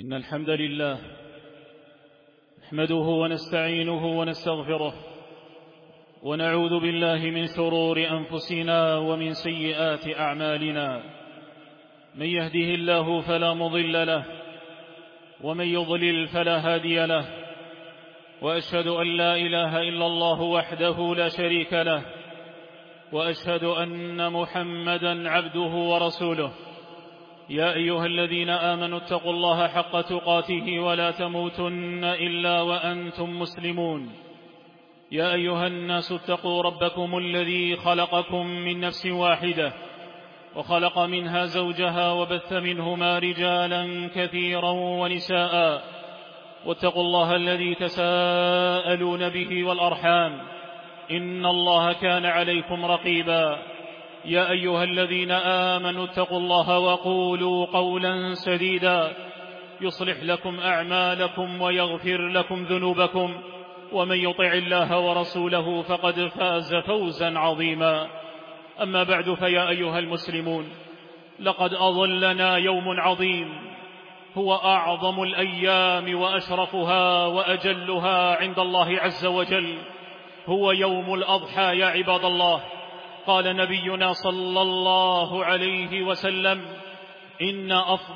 إن الحمد لله نحمده ونستعينه ونستغفره ونعوذ بالله من شرور أنفسنا ومن سيئات أعمالنا. من يهده الله فلا مضل له ومن يضلل فلا هادي له، وأشهد أن لا إله إلا الله وحده لا شريك له، وأشهد أن محمدًا عبده ورسوله. يا أيها الذين آمنوا اتقوا الله حق تقاته ولا تموتن إلا وأنتم مسلمون. يا أيها الناس اتقوا ربكم الذي خلقكم من نفس واحدة وخلق منها زوجها وبث منهما رجالا كثيرا ونساء، واتقوا الله الذي تساءلون به والأرحام، إن الله كان عليكم رقيبا. يا أيها الذين آمنوا اتقوا الله وقولوا قولا سديدا يصلح لكم أعمالكم ويغفر لكم ذنوبكم، ومن يطع الله ورسوله فقد فاز فوزا عظيما. أما بعد، فيا أيها المسلمون، لقد أظلنا يوم عظيم هو أعظم الأيام وأشرفها وأجلها عند الله عز وجل، هو يوم الأضحى يا عباد الله. قال نبينا صلى الله عليه وسلم: إن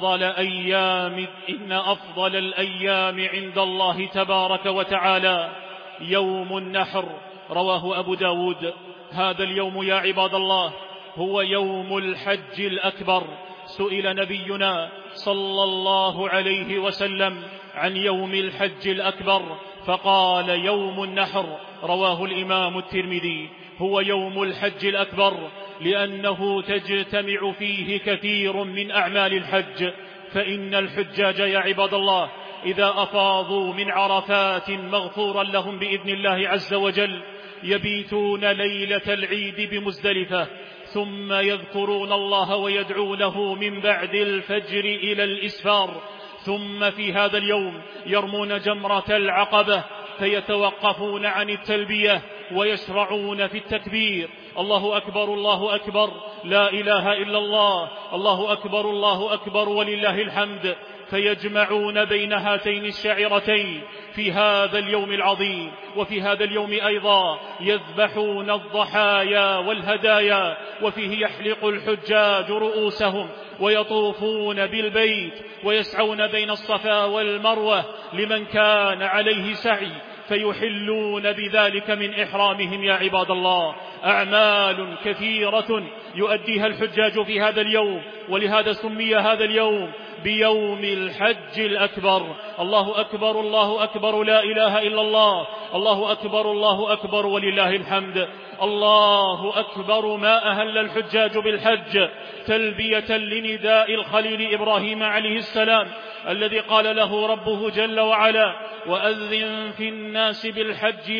أفضل الأيام عند الله تبارك وتعالى يوم النحر، رواه أبو داود. هذا اليوم يا عباد الله هو يوم الحج الأكبر. سئل نبينا صلى الله عليه وسلم عن يوم الحج الأكبر فقال: يوم النحر، رواه الإمام الترمذي. هو يوم الحج الأكبر لأنه تجتمع فيه كثير من أعمال الحج، فإن الحجاج يا عباد الله إذا أفاضوا من عرفات مغفورا لهم بإذن الله عز وجل يبيتون ليلة العيد بمزدلفة، ثم يذكرون الله ويدعونه من بعد الفجر إلى الإسفار، ثم في هذا اليوم يرمون جمرة العقبة فيتوقفون عن التلبية ويشرعون في التكبير: الله أكبر الله أكبر، لا إله إلا الله، الله أكبر الله أكبر ولله الحمد. فيجمعون بين هاتين الشعيرتين في هذا اليوم العظيم. وفي هذا اليوم أيضا يذبحون الضحايا والهدايا، وفيه يحلق الحجاج رؤوسهم ويطوفون بالبيت ويسعون بين الصفا والمروة لمن كان عليه سعي، فيحلون بذلك من إحرامهم يا عباد الله. أعمال كثيرة يؤديها الحجاج في هذا اليوم، ولهذا سمي هذا اليوم بيوم الحج الأكبر. الله أكبر الله أكبر، لا إله إلا الله، الله أكبر الله أكبر ولله الحمد. الله أكبر ما أهل الحجاج بالحج تلبية لنداء الخليل إبراهيم عليه السلام الذي قال له ربه جل وعلا: وأذن في الناس بالحج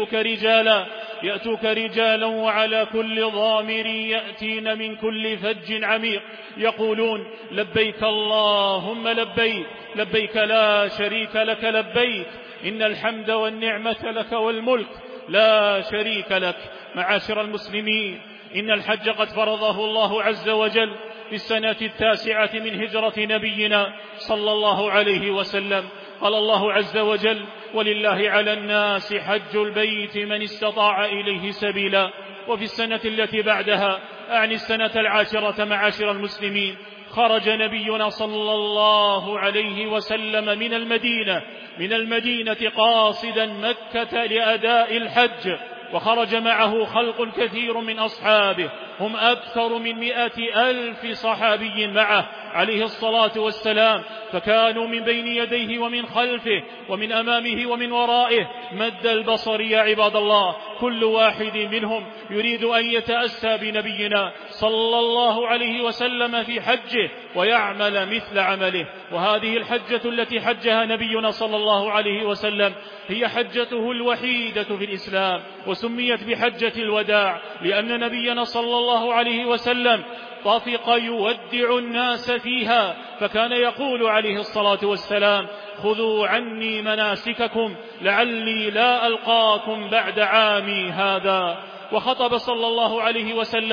يأتوك رجالا وعلى كل ضامر يأتين من كل فج عميق يقولون لبيك اللهم لبيك، لبيك لا شريك لك لبيك، إن الحمد والنعمة لك والملك لا شريك لك. معاشر المسلمين، إن الحج قد فرضه الله عز وجل في السنة 9 من هجرة نبينا صلى الله عليه وسلم. قال الله عز وجل: ولله على الناس حج البيت من استطاع إليه سبيلا. وفي السنة التي بعدها، أعني السنة 10، معاشر المسلمين، خرج نبينا صلى الله عليه وسلم من المدينة قاصدا مكة لأداء الحج، وخرج معه خلق كثير من أصحابه، هم أكثر من 100,000 صحابي معه عليه الصلاة والسلام، فكانوا من بين يديه ومن خلفه ومن أمامه ومن ورائه مد البصر يا عباد الله. كل واحد منهم يريد أن يتأسى بنبينا صلى الله عليه وسلم في حجه ويعمل مثل عمله. وهذه الحجة التي حجها نبينا صلى الله عليه وسلم هي حجته الوحيدة في الإسلام، وسميت بحجة الوداع لأن نبينا صلى الله عليه وسلم طفق يودع الناس فيها، فكان يقول عليه الصلاة والسلام: خذوا عني مناسككم لعلي لا ألقاكم بعد عامي هذا. وخطب صلى الله عليه وسلم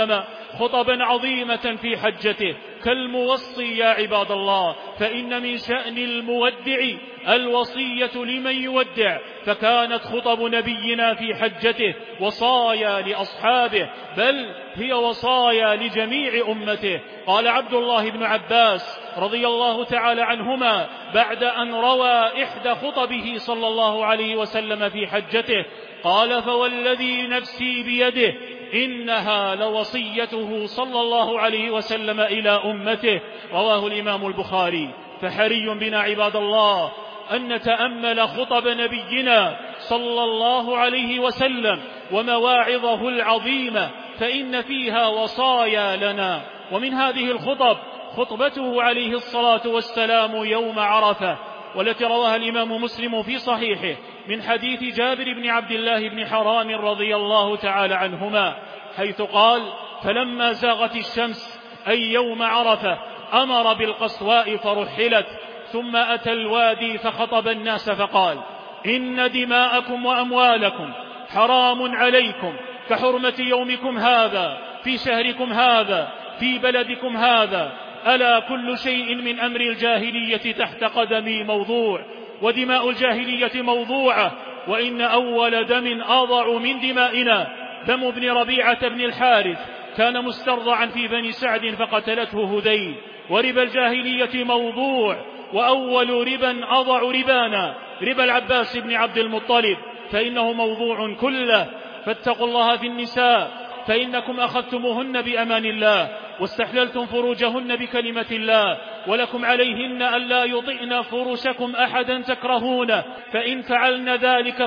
خطبا عظيمة في حجته كالموصي يا عباد الله، فإن من شأن المودع الوصية لمن يودع، فكانت خطب نبينا في حجته وصايا لأصحابه، بل هي وصايا لجميع أمته. قال عبد الله بن عباس رضي الله تعالى عنهما بعد أن روى إحدى خطبه صلى الله عليه وسلم في حجته، قال: فوالذي نفسي بيده إنها لوصيته صلى الله عليه وسلم إلى أمته. رواه الإمام البخاري. فحري بنا عباد الله أن نتأمل خطب نبينا صلى الله عليه وسلم ومواعظه العظيمة، فإن فيها وصايا لنا. ومن هذه الخطب خطبته عليه الصلاة والسلام يوم عرفة، والتي رواها الإمام مسلم في صحيحه من حديث جابر بن عبد الله بن حرام رضي الله تعالى عنهما، حيث قال: فلما زاغت الشمس أي يوم عرفة أمر بالقصواء فرحلت، ثم أتى الوادي فخطب الناس فقال: إن دماءكم وأموالكم حرام عليكم كحرمة يومكم هذا في شهركم هذا في بلدكم هذا، ألا كل شيء من أمر الجاهلية تحت قدمي موضوع، ودماء الجاهلية موضوعة، وإن أول دم أضع من دمائنا دم ابن ربيعة بن الحارث، كان مسترضعا في بني سعد فقتلته هذيل، وربا الجاهلية موضوع، وأول ربا أضع ربانا ربا العباس بن عبد المطلب، فإنه موضوع كله. فاتقوا الله في النساء، فإنكم أخذتموهن بأمان الله واستحللتم فروجهن بكلمة الله، ولكم عليهن ألا يطئن فرشكم أحدا تكرهونه، فإن فعلن ذلك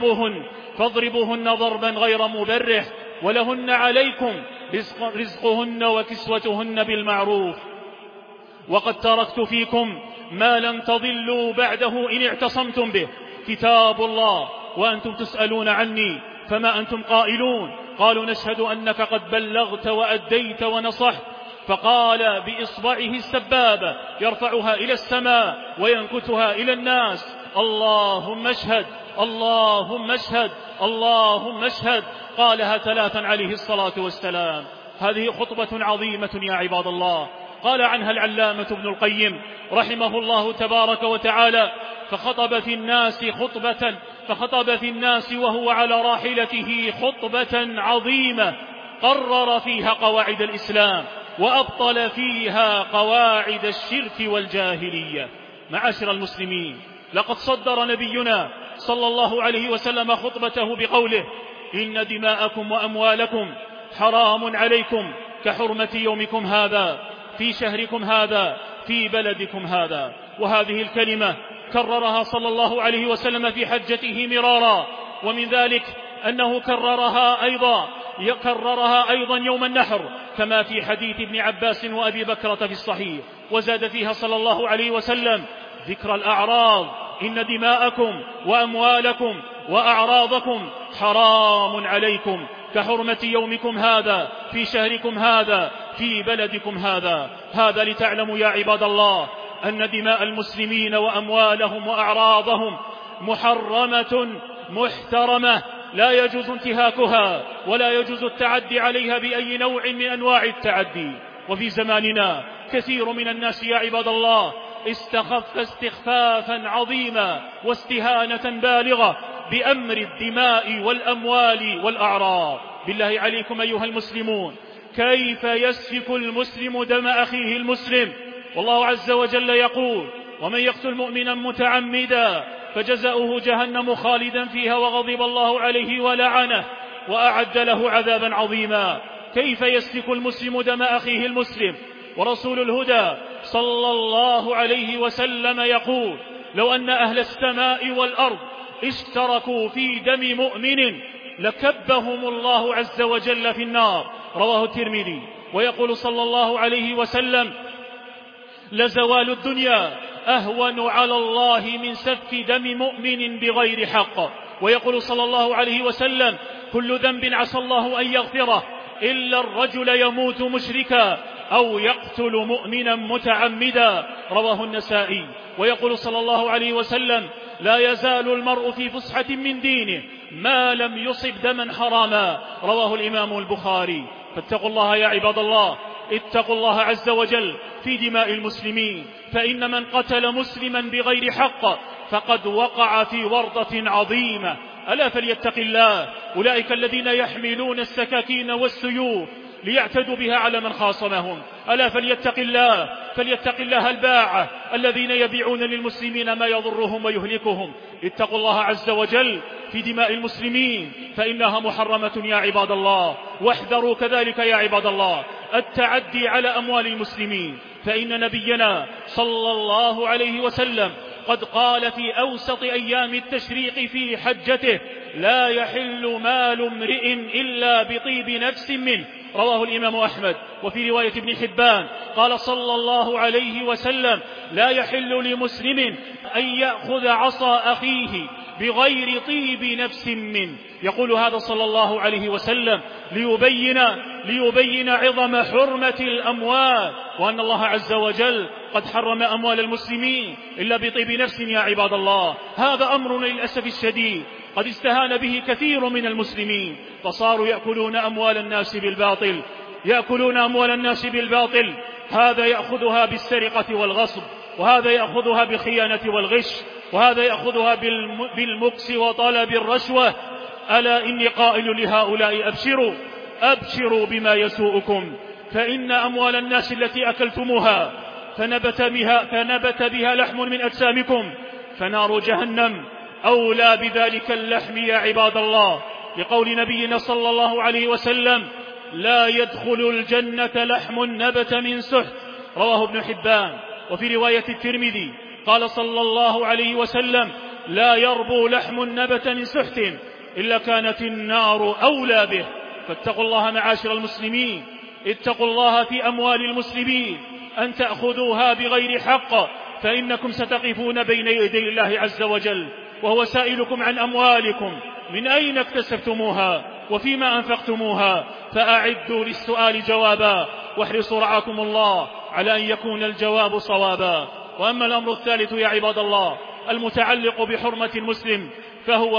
فاضربوهن ضربا غير مبرح، ولهن عليكم رزقهن وكسوتهن بالمعروف. وقد تركت فيكم ما لن تضلوا بعده إن اعتصمتم به، كتاب الله، وأنتم تسألون عني فما أنتم قائلون؟ قالوا: نشهد أنك قد بلغت وأديت ونصحت. فقال بإصبعه السبابة يرفعها إلى السماء وينكتها إلى الناس: اللهم اشهد، اللهم اشهد، اللهم اشهد. قالها 3 عليه الصلاة والسلام. هذه خطبة عظيمة يا عباد الله، قال عنها العلامة ابن القيم رحمه الله تبارك وتعالى: فخطب في الناس وهو على راحلته خطبة عظيمة قرر فيها قواعد الإسلام وأبطل فيها قواعد الشرك والجاهلية. معاشر المسلمين، لقد صدر نبينا صلى الله عليه وسلم خطبته بقوله: إن دماءكم وأموالكم حرام عليكم كحرمة يومكم هذا في شهركم هذا في بلدكم هذا. وهذه الكلمة كررها صلى الله عليه وسلم في حجته مرارا، ومن ذلك أنه كررها أيضا يوم النحر، كما في حديث ابن عباس وأبي بكرة في الصحيح، وزاد فيها صلى الله عليه وسلم ذكر الأعراض: إن دماءكم وأموالكم وأعراضكم حرام عليكم كحرمة يومكم هذا في شهركم هذا في بلدكم هذا. هذا لتعلموا يا عباد الله أن دماء المسلمين وأموالهم وأعراضهم محرمة محترمة، لا يجوز انتهاكها ولا يجوز التعدي عليها بأي نوع من أنواع التعدي. وفي زماننا كثير من الناس يا عباد الله استخف استخفافا عظيما واستهانة بالغة بأمر الدماء والأموال والأعراض. بالله عليكم أيها المسلمون، كيف يسفك المسلم دم أخيه المسلم؟ والله عز وجل يقول: ومن يقتل مؤمنا متعمدا فجزاؤه جهنم خالدا فيها وغضب الله عليه ولعنه وأعد له عذابا عظيما. كيف يسفك المسلم دم أخيه المسلم؟ ورسول الهدى صلى الله عليه وسلم يقول: لو أن أهل السماء والأرض اشتركوا في دم مؤمن لكبهم الله عز وجل في النار. رواه الترمذي. ويقول صلى الله عليه وسلم: لزوال الدنيا أهون على الله من سفك دم مؤمن بغير حق. ويقول صلى الله عليه وسلم: كل ذنب عسى الله أن يغفره إلا الرجل يموت مشركا أو يقتل مؤمنا متعمدا. رواه النسائي. ويقول صلى الله عليه وسلم: لا يزال المرء في فسحة من دينه ما لم يصب دما حراما. رواه الإمام البخاري. فاتقوا الله يا عباد الله، اتقوا الله عز وجل في دماء المسلمين، فإن من قتل مسلما بغير حق فقد وقع في ورطة عظيمة. ألا فليتق الله أولئك الذين يحملون السكاكين والسيوف ليعتدوا بها على من خاصمهم. ألا فليتق الله الباعة الذين يبيعون للمسلمين ما يضرهم ويهلكهم. اتقوا الله عز وجل في دماء المسلمين فإنها محرمة يا عباد الله. واحذروا كذلك يا عباد الله التعدي على أموال المسلمين، فإن نبينا صلى الله عليه وسلم قد قال في أوسط أيام التشريق في حجته: لا يحل مال امرئ إلا بطيب نفس منه، رواه الإمام أحمد. وفي رواية ابن حبان قال صلى الله عليه وسلم: لا يحل لمسلم أن يأخذ عصا أخيه بغير طيب نفس منه. يقول هذا صلى الله عليه وسلم ليبين عظم حرمة الأموال، وأن الله عز وجل قد حرم أموال المسلمين إلا بطيب نفس يا عباد الله. هذا أمر للأسف الشديد قد استهان به كثير من المسلمين، فصاروا يأكلون أموال الناس بالباطل. هذا يأخذها بالسرقة والغصب، وهذا يأخذها بالخيانة والغش، وهذا يأخذها بالمكس وطلب الرشوة. ألا إني قائل لهؤلاء: أبشروا بما يسوءكم، فإن أموال الناس التي أكلتموها فنبت بها لحم من أجسامكم، فنار جهنم أولى بذلك اللحم يا عباد الله. لقول نبينا صلى الله عليه وسلم: لا يدخل الجنة لحم نبت من سحت، رواه ابن حبان. وفي رواية الترمذي قال صلى الله عليه وسلم: لا يربو لحم نبت من سحت إلا كانت النار أولى به. فاتقوا الله معاشر المسلمين، اتقوا الله في أموال المسلمين أن تأخذوها بغير حق، فإنكم ستقفون بين يدي الله عز وجل وهو سائلكم عن أموالكم: من أين اكتسبتموها وفيما أنفقتموها؟ فأعدوا للسؤال جوابا، واحرصوا رعاكم الله على أن يكون الجواب صوابا. وأما الأمر الثالث يا عباد الله المتعلق بحرمة المسلم فهو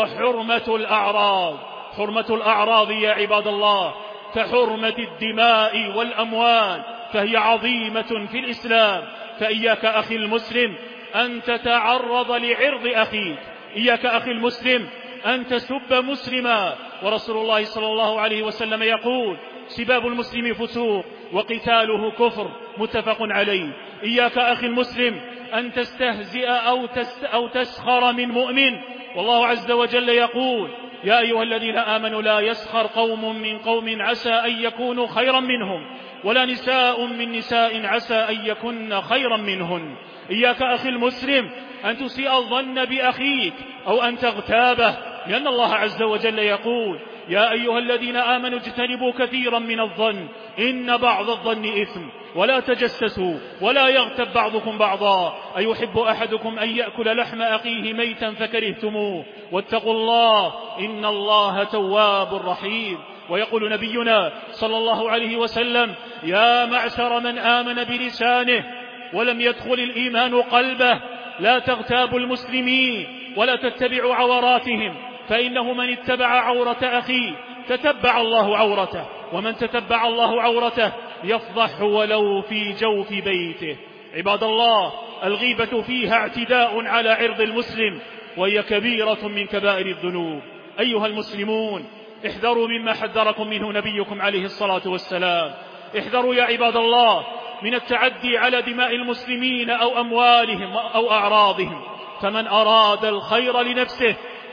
حرمة الأعراض يا عباد الله، كحرمة الدماء والأموال، فهي عظيمة في الإسلام. فإياك أخي المسلم أن تتعرض لعرض أخيك، إياك أخي المسلم أن تسب مسلما، ورسول الله صلى الله عليه وسلم يقول: سباب المسلم فسوق وقتاله كفر، متفق عليه. إياك أخي المسلم أن تستهزئ أو تسخر من مؤمن، والله عز وجل يقول: يا أيها الذين آمنوا لا يسخر قوم من قوم عسى أن يكونوا خيرا منهم، ولا نساء من نساء عسى أن يكن خيرا منهن. إياك أخي المسلم أن تسيء الظن بأخيك أو أن تغتابه، لأن الله عز وجل يقول: يا أيها الذين آمنوا اجتنبوا كثيرا من الظن إن بعض الظن إثم، ولا تجسسوا ولا يغتب بعضكم بعضا، أيحب أحدكم أن يأكل لحم أخيه ميتا فكرهتموه، واتقوا الله إن الله تواب رحيم. ويقول نبينا صلى الله عليه وسلم: يا معشر من آمن بلسانه ولم يدخل الإيمان قلبه، لا تغتابوا المسلمين ولا تتبعوا عوراتهم، فإنه من اتبع عورة أخيه تتبع الله عورته، ومن تتبع الله عورته يفضح ولو في جوف بيته. عباد الله، الغيبة فيها اعتداء على عرض المسلم، وهي كبيرة من كبائر الذنوب. أيها المسلمون، احذروا مما حذركم منه نبيكم عليه الصلاة والسلام. احذروا يا عباد الله من التعدي على دماء المسلمين أو أموالهم أو أعراضهم، فمن أراد الخير لنفسه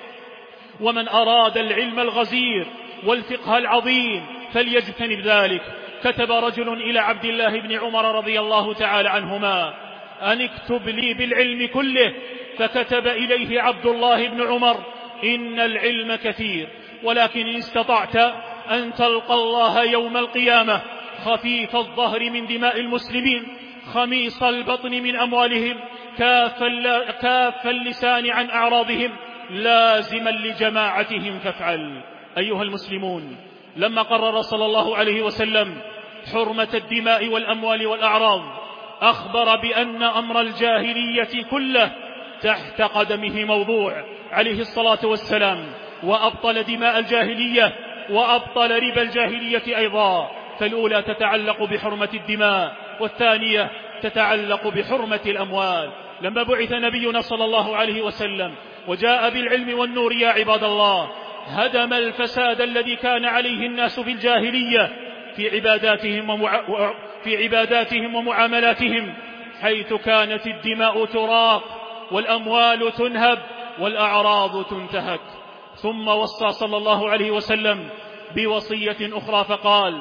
ومن أراد العلم الغزير والفقه العظيم فليجتنب ذلك. كتب رجل إلى عبد الله بن عمر رضي الله تعالى عنهما: أن اكتب لي بالعلم كله، فكتب إليه عبد الله بن عمر: إن العلم كثير، ولكن إن استطعت أن تلقى الله يوم القيامة خفيف الظهر من دماء المسلمين، خميص البطن من أموالهم، كاف اللسان عن أعراضهم، لازما لجماعتهم فافعل. أيها المسلمون، لما قرر صلى الله عليه وسلم حرمة الدماء والأموال والأعراض، أخبر بأن أمر الجاهلية كله تحت قدمه موضوع عليه الصلاة والسلام، وأبطل دماء الجاهلية وأبطل ربا الجاهلية أيضا، فالأولى تتعلق بحرمة الدماء، والثانية تتعلق بحرمة الأموال. لما بعث نبينا صلى الله عليه وسلم وجاء بالعلم والنور يا عباد الله، هدم الفساد الذي كان عليه الناس في الجاهلية في عباداتهم ومعاملاتهم، حيث كانت الدماء تراق والأموال تنهب والأعراض تنتهك. ثم وصى صلى الله عليه وسلم بوصية أخرى فقال: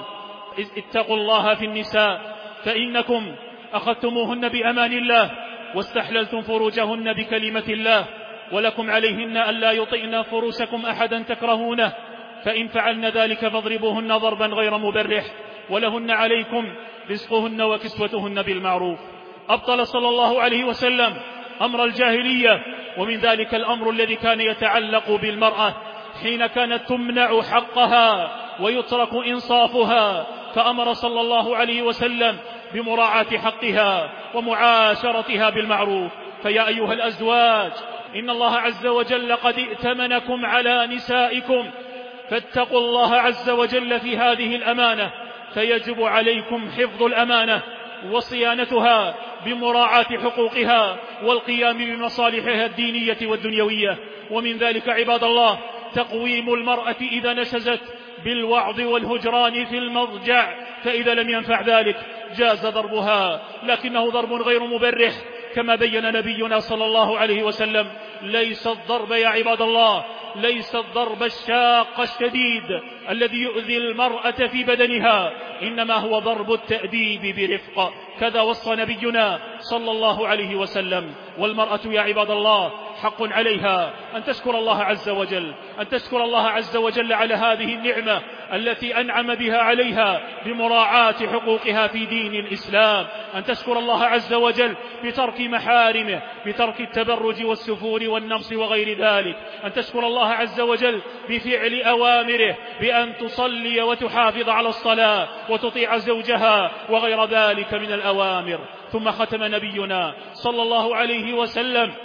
اتقوا الله في النساء فإنكم أخذتموهن بأمان الله واستحللتم فروجهن بكلمة الله، ولكم عليهن ألا يطئن فروسكم أحدا تكرهونه، فإن فعلن ذلك فاضربوهن ضربا غير مبرح، ولهن عليكم رزقهن وكسوتهن بالمعروف. أبطل صلى الله عليه وسلم أمر الجاهلية، ومن ذلك الأمر الذي كان يتعلق بالمرأة حين كانت تمنع حقها ويترك إنصافها، فأمر صلى الله عليه وسلم بمراعاة حقها ومعاشرتها بالمعروف. فيا أيها الأزواج، إن الله عز وجل قد ائتمنكم على نسائكم، فاتقوا الله عز وجل في هذه الأمانة، فيجب عليكم حفظ الأمانة وصيانتها بمراعاة حقوقها والقيام بمصالحها الدينية والدنيوية. ومن ذلك عباد الله تقويم المرأة إذا نشزت بالوعظ والهجران في المضجع، فإذا لم ينفع ذلك جاز ضربها، لكنه ضرب غير مبرح كما بين نبينا صلى الله عليه وسلم. ليس الضرب يا عباد الله، ليس الضرب الشاق الشديد الذي يؤذي المرأة في بدنها، إنما هو ضرب التأديب برفق. كذا وصى نبينا صلى الله عليه وسلم. والمرأة يا عباد الله حق عليها أن تشكر الله عز وجل، أن تشكر الله عز وجل على هذه النعمة التي أنعم بها عليها بمراعاة حقوقها في دين الإسلام، أن تشكر الله عز وجل بترك محارمه، بترك التبرج والسفور والنمص وغير ذلك، أن تشكر الله عز وجل بفعل أوامره، بأن تصلي وتحافظ على الصلاة وتطيع زوجها وغير ذلك من الأوامر. ثم ختم نبينا صلى الله عليه وسلم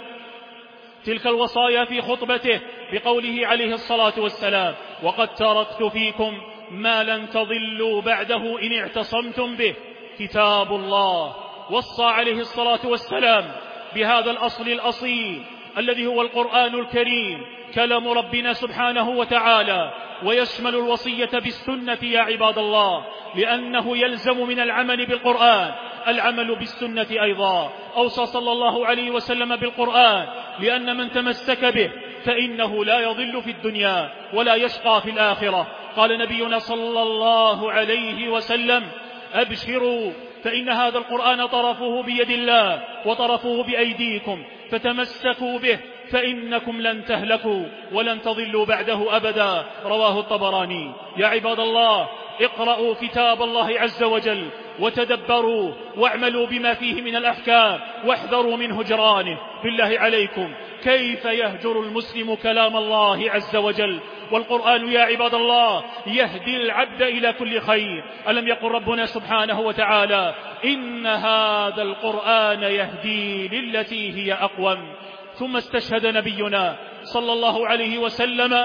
تلك الوصايا في خطبته بقوله عليه الصلاة والسلام: وقد تركت فيكم ما لن تضلوا بعده إن اعتصمتم به، كتاب الله. وصى عليه الصلاة والسلام بهذا الأصل الأصيل الذي هو القرآن الكريم، كلام ربنا سبحانه وتعالى، ويشمل الوصية بالسنة يا عباد الله، لأنه يلزم من العمل بالقرآن العمل بالسنة أيضا. أوصى صلى الله عليه وسلم بالقرآن لأن من تمسك به فإنه لا يضل في الدنيا ولا يشقى في الآخرة. قال نبينا صلى الله عليه وسلم: أبشروا فإن هذا القرآن طرفه بيد الله وطرفه بأيديكم، فتمسكوا به فإنكم لن تهلكوا ولن تضلوا بعده أبدا. رواه الطبراني. يا عباد الله، اقرأوا كتاب الله عز وجل وتدبروا واعملوا بما فيه من الأحكام واحذروا من هجرانه. بالله عليكم، كيف يهجر المسلم كلام الله عز وجل؟ والقرآن يا عباد الله يهدي العبد إلى كل خير. ألم يقل ربنا سبحانه وتعالى: إن هذا القرآن يهدي للتي هي أقوم. ثم استشهد نبينا صلى الله عليه وسلم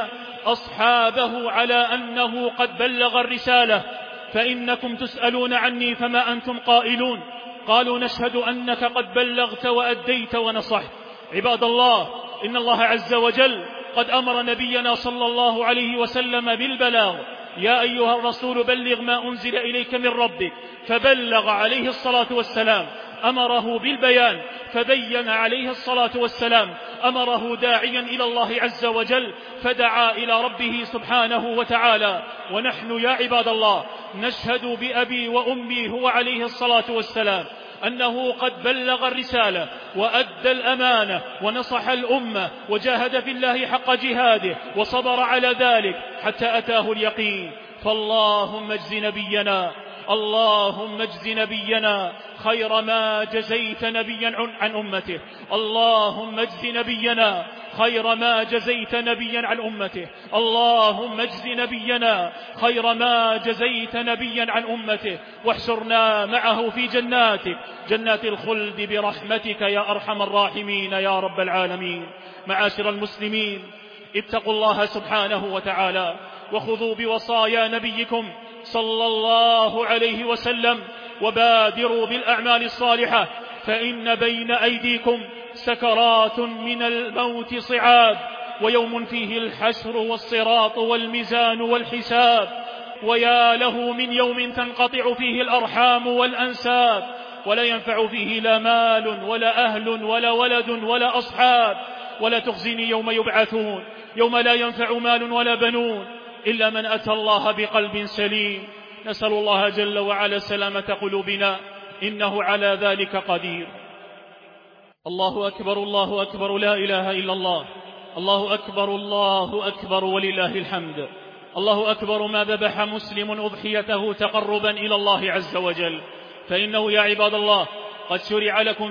أصحابه على أنه قد بلغ الرسالة: فإنكم تسألون عني فما أنتم قائلون؟ قالوا: نشهد أنك قد بلغت وأديت ونصحت. عباد الله، إن الله عز وجل قد أمر نبينا صلى الله عليه وسلم بالبلاغ: يا أيها الرسول بلغ ما أنزل إليك من ربك، فبلغ عليه الصلاة والسلام. أمره بالبيان فبين عليه الصلاة والسلام. أمره داعيا إلى الله عز وجل فدعا إلى ربه سبحانه وتعالى. ونحن يا عباد الله نشهد بأبي وأمي هو عليه الصلاة والسلام أنه قد بلغ الرسالة وأدى الأمانة ونصح الأمة وجاهد في الله حق جهاده وصبر على ذلك حتى أتاه اليقين. فاللهم اجز نبينا، اللهم اجز نبينا خير ما جزيت نبيا عن أمته. اللهم اجز نبينا خير ما جزيت نبيا عن أمته. اللهم اجز نبينا خير ما جزيت نبيا عن أمته، واحشرنا معه في جناتك، جنات الخلد برحمتك يا أرحم الراحمين يا رب العالمين. معاشر المسلمين، اتقوا الله سبحانه وتعالى وخذوا بوصايا نبيكم صلى الله عليه وسلم: وبادروا بالأعمال الصالحة فإن بين أيديكم سكرات من الموت صعاب، ويوم فيه الحشر والصراط والميزان والحساب، ويا له من يوم تنقطع فيه الأرحام والأنساب، ولا ينفع فيه لا مال ولا أهل ولا ولد ولا أصحاب، ولا تخزني يوم يبعثون، يوم لا ينفع مال ولا بنون إلا من أتى الله بقلب سليم. نسأل الله جل وعلا سلامة قلوبنا، إنه على ذلك قدير. الله أكبر الله أكبر، لا إله إلا الله. الله أكبر الله أكبر ولله الحمد. الله أكبر ما ذبح مسلم أضحيته تقربا إلى الله عز وجل، فإنه يا عباد الله قد شرع لكم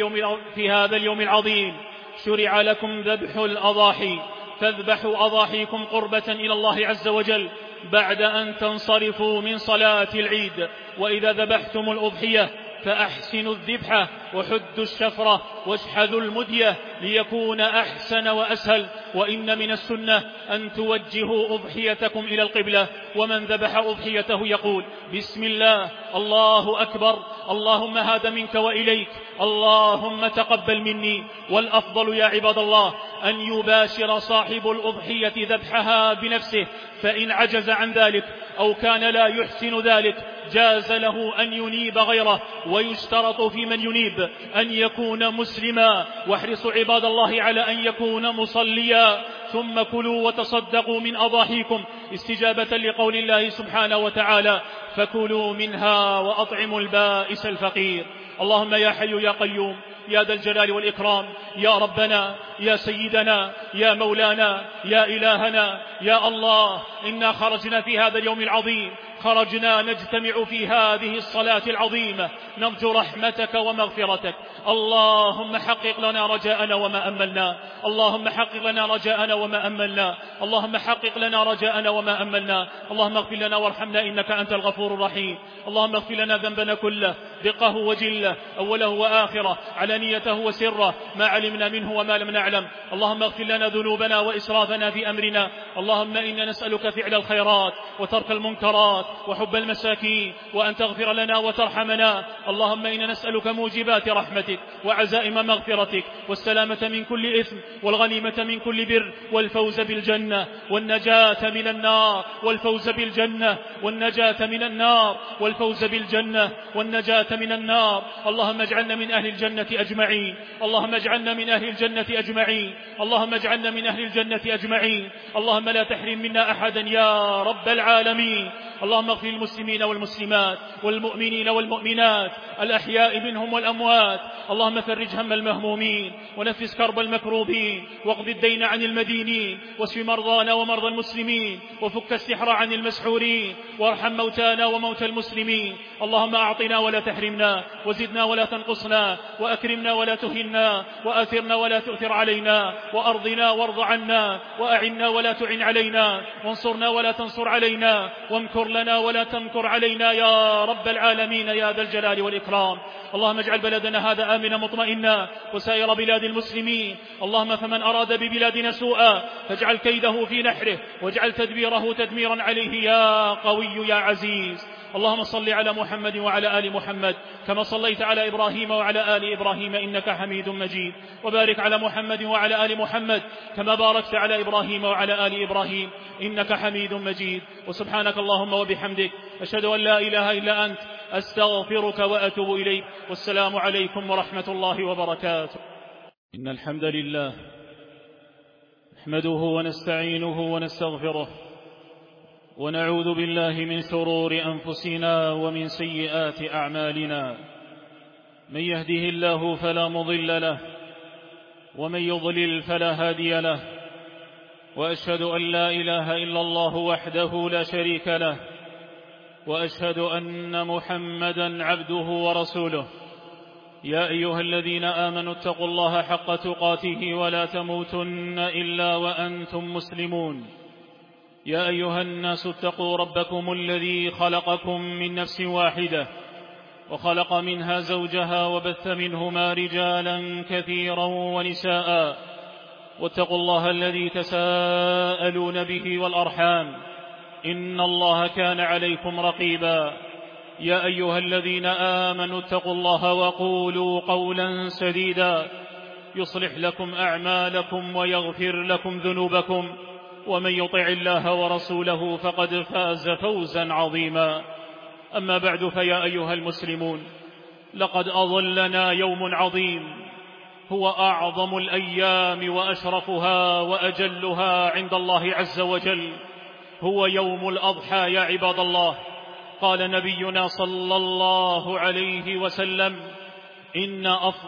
في هذا اليوم العظيم شرع لكم ذبح الأضاحي، فاذبحوا أضاحيكم قربة إلى الله عز وجل بعد أن تنصرفوا من صلاة العيد. وإذا ذبحتم الأضحية فأحسنوا الذبحة وحدوا الشفرة واشحذوا المدية ليكون أحسن وأسهل. وإن من السنة أن توجهوا أضحيتكم إلى القبلة، ومن ذبح أضحيته يقول: بسم الله، الله أكبر، اللهم هذا منك وإليك، اللهم تقبل مني. والأفضل يا عباد الله أن يباشر صاحب الأضحية ذبحها بنفسه، فإن عجز عن ذلك أو كان لا يحسن ذلك جاز له أن ينيب غيره. ويشترط في من ينيب أن يكون مسلما، واحرصوا عباد الله على أن يكون مصليا. ثم كلوا وتصدقوا من أضاحيكم استجابة لقول الله سبحانه وتعالى: فكلوا منها وأطعموا البائس الفقير. اللهم يا حي يا قيوم يا ذا الجلال والإكرام، يا ربنا يا سيدنا يا مولانا يا إلهنا يا الله، إنا خرجنا في هذا اليوم العظيم، خرجنا نجتمع في هذه الصلاة العظيمة نرجو رحمتك ومغفرتك. اللهم حقق لنا رجاءنا وما أملنا، اللهم حقق لنا رجاءنا وما أملنا، اللهم حقق لنا رجاءنا وما أملنا. اللهم اغفر لنا وارحمنا إنك أنت الغفور الرحيم. اللهم اغفر لنا ذنبنا كله، دقه وجله، أوله وآخره، علانيته وسره، ما علمنا منه وما لم نعلم. اللهم اغفر لنا ذنوبنا وإسرافنا في أمرنا. اللهم إنا نسألك فعل الخيرات وترك المنكرات وحب المساكين، وأن تغفر لنا وترحمنا. اللهم إنا نسألك موجبات رحمتك وعزائم مغفرتك والسلامة من كل إثم والغنيمة من كل بر والفوز بالجنة والنجاة من النار والفوز بالجنة والنجاة من النار والفوز بالجنة والنجاة من النار. اللهم اجعلنا من أهل الجنة أجمعين، اللهم اجعلنا من أهل الجنة أجمعين، اللهم اجعلنا من أهل الجنة أجمعين. اللهم لا تحرم منا أحدا يا رب العالمين. اللهم اغفر للمسلمين والمسلمات والمؤمنين والمؤمنات الأحياء منهم والأموات. اللهم فرج هم المهمومين ونفس كرب المكروبين واقض الدين عن المدينين واشف مرضانا ومرضى المسلمين وفك السحر عن المسحورين وارحم موتانا وموتى المسلمين. اللهم أعطنا ولا تحرمنا، وزدنا ولا تنقصنا، وأكرمنا ولا تهنا، وآثرنا ولا تؤثر علينا، وأرضنا وارض عنا، وأعنا ولا تعن علينا، وانصرنا ولا تنصر علينا، وامكر لنا ولا تمكر علينا يا رب العالمين يا ذا الجلال والإكرام. اللهم اجعل بلدنا هذا آمنا مطمئنا وسائر بلاد المسلمين. اللهم فمن أراد ببلادنا سوءا فاجعل كيده في نحره واجعل تدبيره تدميرا عليه يا قوي يا عزيز. اللهم صل على محمد وعلى آل محمد كما صليت على إبراهيم وعلى آل إبراهيم إنك حميد مجيد، وبارك على محمد وعلى آل محمد كما باركت على إبراهيم وعلى آل إبراهيم إنك حميد مجيد. وسبحانك اللهم وبحمدك أشهد أن لا إله إلا أنت أستغفرك وأتوب إليك. والسلام عليكم ورحمة الله وبركاته. إن الحمد لله نحمده ونستعينه ونستغفره ونعوذ بالله من شرور أنفسنا ومن سيئات أعمالنا. من يهده الله فلا مضل له ومن يضلل فلا هادي له، وأشهد أن لا إله إلا الله وحده لا شريك له، وأشهد أن محمدا عبده ورسوله. يا أيها الذين آمنوا اتقوا الله حق تقاته ولا تموتن إلا وأنتم مسلمون. يا أيها الناس اتقوا ربكم الذي خلقكم من نفس واحدة وخلق منها زوجها وبث منهما رجالا كثيرا ونساء، واتقوا الله الذي تساءلون به والأرحام إن الله كان عليكم رقيبا. يا أيها الذين آمنوا اتقوا الله وقولوا قولا سديدا يصلح لكم أعمالكم ويغفر لكم ذنوبكم، ومن يطع الله ورسوله فقد فاز فوزا عظيما. أما بعد، فيا أيها المسلمون، لقد أظلنا يوم عظيم هو أعظم الأيام وأشرفها وأجلها عند الله عز وجل، هو يوم الأضحى يا عباد الله. قال نبينا صلى الله عليه وسلم: إن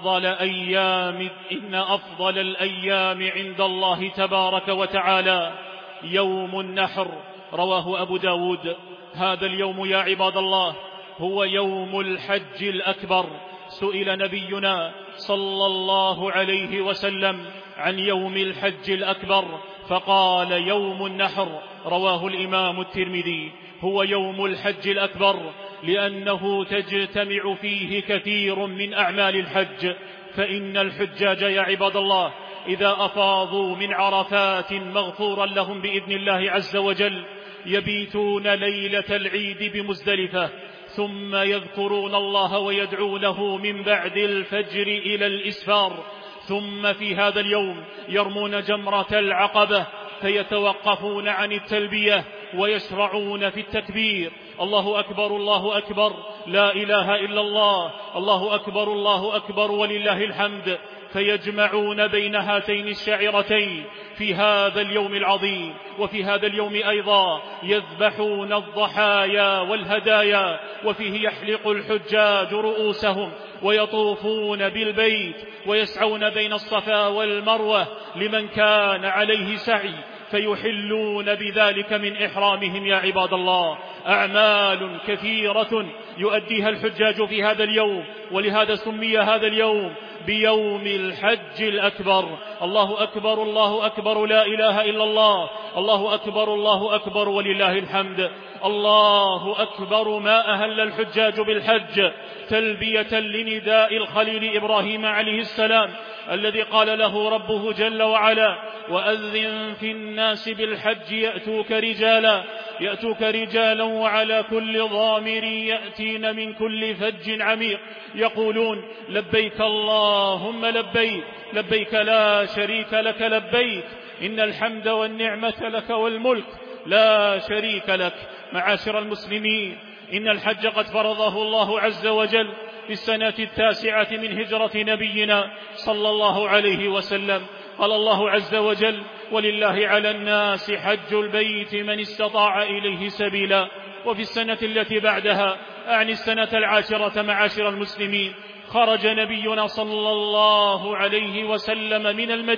أفضل الأيام عند الله تبارك وتعالى يوم النحر، رواه أبو داود. هذا اليوم يا عباد الله هو يوم الحج الأكبر. سئل نبينا صلى الله عليه وسلم عن يوم الحج الأكبر فقال: يوم النحر، رواه الإمام الترمذي. هو يوم الحج الأكبر لأنه تجتمع فيه كثير من أعمال الحج، فإن الحجاج يا عباد الله إذا أفاضوا من عرفات مغفورا لهم بإذن الله عز وجل يبيتون ليلة العيد بمزدلفة، ثم يذكرون الله ويدعونه من بعد الفجر إلى الإسفار، ثم في هذا اليوم يرمون جمرة العقبة فيتوقفون عن التلبية ويشرعون في التكبير: الله أكبر الله أكبر، لا إله إلا الله، الله أكبر الله أكبر ولله الحمد. فيجمعون بين هاتين الشعيرتين في هذا اليوم العظيم. وفي هذا اليوم أيضا يذبحون الضحايا والهدايا، وفيه يحلق الحجاج رؤوسهم ويطوفون بالبيت ويسعون بين الصفا والمروة لمن كان عليه سعي، فيحلون بذلك من إحرامهم يا عباد الله. أعمال كثيرة يؤديها الحجاج في هذا اليوم، ولهذا سمي هذا اليوم بيوم الحج الأكبر. الله أكبر الله أكبر، لا إله إلا الله، الله أكبر الله أكبر ولله الحمد. الله أكبر ما أهل الحجاج بالحج تلبية لنداء الخليل إبراهيم عليه السلام الذي قال له ربه جل وعلا: وأذن في الناس بالحج يأتوك رجالا وعلى كل ضامر يأتين من كل فج عميق يقولون: لبيك اللهم لبيك، لبيك لا شريك لك لبيك، إن الحمد والنعمة لك والملك لا شريك لك. معاشر المسلمين، إن الحج قد فرضه الله عز وجل في السنة 9 من هجرة نبينا صلى الله عليه وسلم. قال الله عز وجل: ولله على الناس حج البيت من استطاع إليه سبيلا. وفي السنة التي بعدها، أعني السنة 10، معاشر المسلمين، خرج نبينا صلى الله عليه وسلم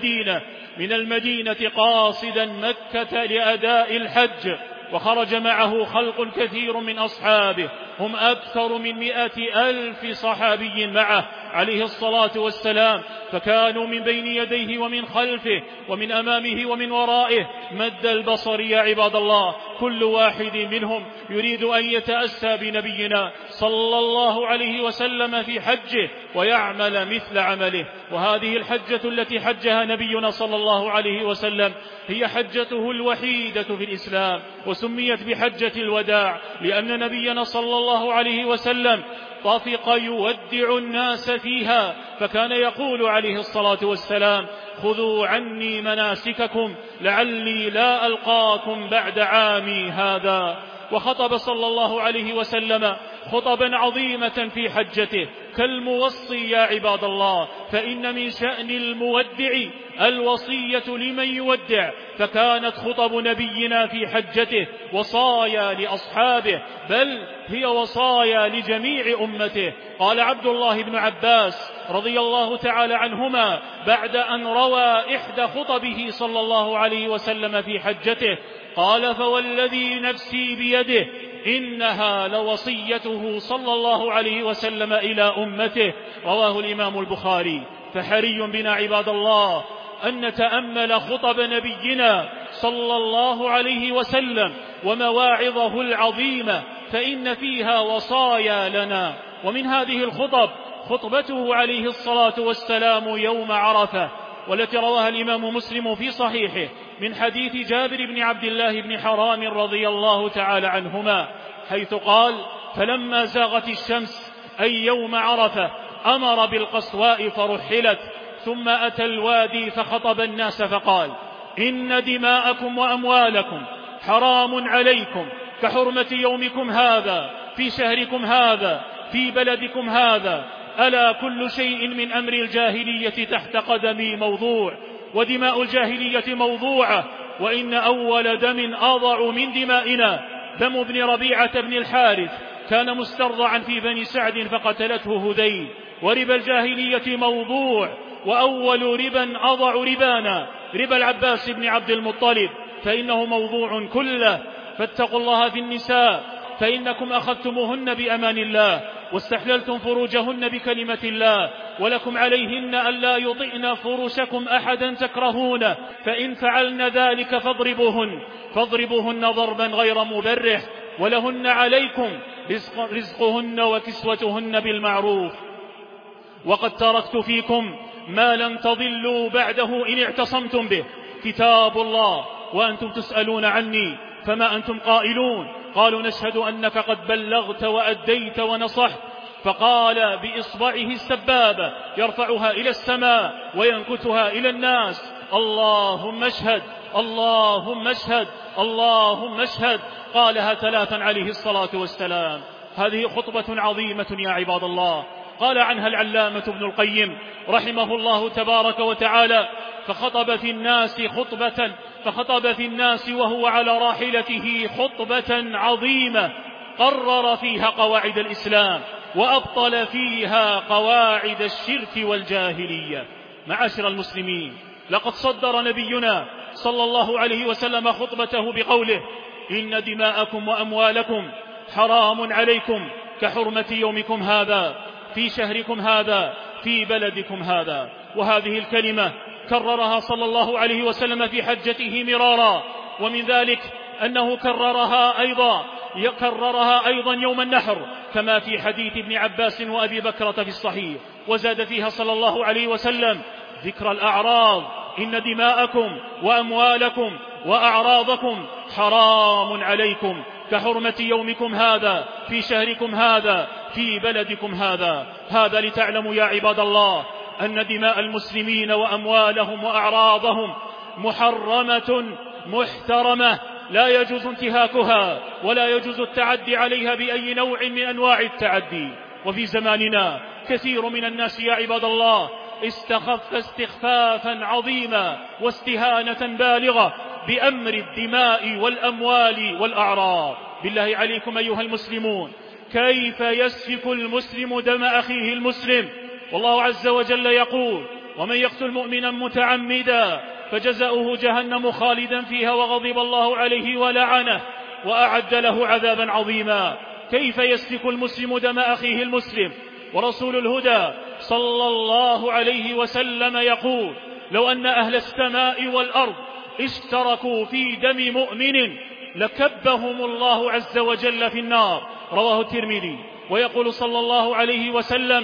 من المدينة قاصدا مكة لأداء الحج، وخرج معه خلق كثير من أصحابه، هم أكثر من 100,000 صحابي معه عليه الصلاة والسلام، فكانوا من بين يديه ومن خلفه ومن أمامه ومن ورائه مد البصر يا عباد الله. كل واحد منهم يريد أن يتأسى بنبينا صلى الله عليه وسلم في حجه ويعمل مثل عمله. وهذه الحجة التي حجها نبينا صلى الله عليه وسلم هي حجته الوحيدة في الإسلام، وسميت بحجة الوداع لأن نبينا صلى الله عليه وسلم طفق يودع الناس فيها، فكان يقول عليه الصلاة والسلام: خذوا عني مناسككم لعلي لا ألقاكم بعد عامي هذا. وخطب صلى الله عليه وسلم خطبا عظيمة في حجته كالموصي يا عباد الله، فإن من شأن المودع الوصية لمن يودع، فكانت خطب نبينا في حجته وصايا لأصحابه، بل هي وصايا لجميع أمته. قال عبد الله بن عباس رضي الله تعالى عنهما بعد أن روى إحدى خطبه صلى الله عليه وسلم في حجته، قال: فوالذي نفسي بيده إنها لوصيته صلى الله عليه وسلم إلى أمته. رواه الإمام البخاري. فحري بنا عباد الله أن نتأمل خطب نبينا صلى الله عليه وسلم ومواعظه العظيمة، فإن فيها وصايا لنا. ومن هذه الخطب خطبته عليه الصلاة والسلام يوم عرفة، والتي رواها الإمام مسلم في صحيحه من حديث جابر بن عبد الله بن حرام رضي الله تعالى عنهما، حيث قال: فلما زاغت الشمس أي يوم عرفة أمر بالقصواء فرحلت، ثم أتى الوادي فخطب الناس فقال: إن دماءكم وأموالكم حرام عليكم كحرمة يومكم هذا في شهركم هذا في بلدكم هذا، ألا كل شيء من أمر الجاهلية تحت قدمي موضوع، ودماء الجاهلية موضوعة، وإن أول دم أضع من دمائنا دم ابن ربيعة بن الحارث، كان مسترضعا في بني سعد فقتلته هذيل، وربا الجاهلية موضوع، وأول ربا أضع ربانا ربا العباس بن عبد المطلب، فإنه موضوع كله. فاتقوا الله في النساء، فإنكم أخذتموهن بأمان الله واستحللتم فروجهن بكلمة الله، ولكم عليهن ألا يطئن فرشكم أحدا تكرهونه، فإن فعلن ذلك فاضربوهن ضربا غير مبرح، ولهن عليكم رزقهن وكسوتهن بالمعروف. وقد تركت فيكم ما لن تضلوا بعده إن اعتصمتم به، كتاب الله، وأنتم تسألون عني فما أنتم قائلون؟ قالوا: نشهد أنك قد بلغت وأديت ونصحت. فقال بإصبعه السبابة يرفعها إلى السماء وينكتها إلى الناس: اللهم اشهد، اللهم اشهد، اللهم اشهد. قالها 3 عليه الصلاة والسلام. هذه خطبة عظيمة يا عباد الله، قال عنها العلامة ابن القيم رحمه الله تبارك وتعالى: فخطب في الناس وهو على راحلته خطبة عظيمة، قرر فيها قواعد الإسلام وأبطل فيها قواعد الشرك والجاهلية. معاشر المسلمين، لقد صدر نبينا صلى الله عليه وسلم خطبته بقوله: إن دماءكم وأموالكم حرام عليكم كحرمة يومكم هذا في شهركم هذا في بلدكم هذا. وهذه الكلمة كررها صلى الله عليه وسلم في حجته مرارا، ومن ذلك أنه كررها أيضا يوم النحر، كما في حديث ابن عباس وأبي بكرة في الصحيح. وزاد فيها صلى الله عليه وسلم ذكر الأعراض: إن دماءكم وأموالكم وأعراضكم حرام عليكم كحرمة يومكم هذا في شهركم هذا في بلدكم هذا. هذا لتعلموا يا عباد الله أن دماء المسلمين وأموالهم وأعراضهم محرمة محترمة، لا يجوز انتهاكها ولا يجوز التعدي عليها بأي نوع من أنواع التعدي. وفي زماننا كثير من الناس يا عباد الله استخف استخفافا عظيما واستهانة بالغة بأمر الدماء والأموال والأعراض. بالله عليكم أيها المسلمون، كيف يسفك المسلم دم أخيه المسلم؟ والله عز وجل يقول: ومن يقتل مؤمنا متعمدا فجزاؤه جهنم خالدا فيها وغضب الله عليه ولعنه وأعد له عذابا عظيما. كيف يسفك المسلم دم أخيه المسلم؟ ورسول الهدى صلى الله عليه وسلم يقول: لو أن أهل السماء والأرض اشتركوا في دم مؤمن لكبهم الله عز وجل في النار. رواه الترمذي. ويقول صلى الله عليه وسلم: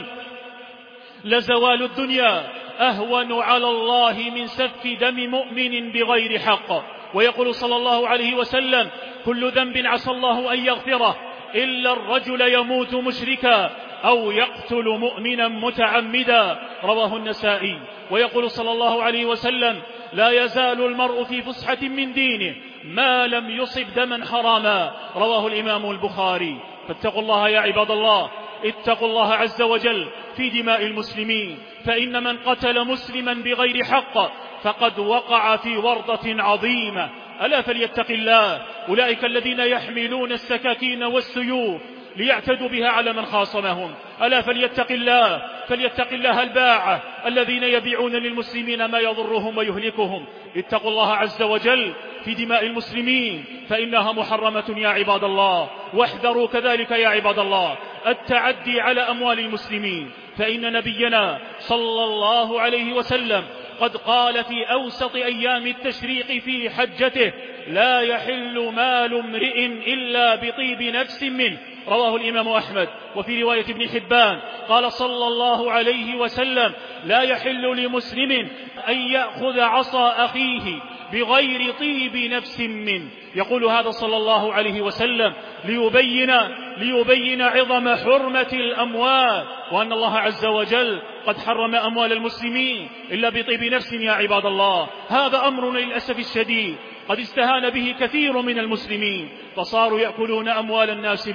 لزوال الدنيا أهون على الله من سفك دم مؤمن بغير حق. ويقول صلى الله عليه وسلم: كل ذنب عسى الله أن يغفره إلا الرجل يموت مشركا أو يقتل مؤمنا متعمدا. رواه النسائي. ويقول صلى الله عليه وسلم: لا يزال المرء في فسحة من دينه ما لم يصب دما حراما. رواه الإمام البخاري. فاتقوا الله يا عباد الله، اتقوا الله عز وجل في دماء المسلمين، فإن من قتل مسلما بغير حق فقد وقع في ورطة عظيمة. ألا فليتق الله أولئك الذين يحملون السكاكين والسيوف ليعتدوا بها على من خاصمهم. ألا فليتق الله الباعة الذين يبيعون للمسلمين ما يضرهم ويهلكهم. اتقوا الله عز وجل في دماء المسلمين فإنها محرمة يا عباد الله. واحذروا كذلك يا عباد الله التعدي على أموال المسلمين، فإن نبينا صلى الله عليه وسلم قد قال في أوسط أيام التشريق في حجته: لا يحل مال امرئ إلا بطيب نفس منه. رواه الإمام أحمد. وفي رواية ابن حبان قال صلى الله عليه وسلم: لا يحل لمسلم أن يأخذ عصا أخيه بغير طيب نفس منه. يقول هذا صلى الله عليه وسلم ليبين عظم حرمة الأموال، وأن الله عز وجل قد حرم أموال المسلمين إلا بطيب نفس يا عباد الله. هذا أمر للأسف الشديد قد استهان به كثير من المسلمين، فصاروا يأكلون أموال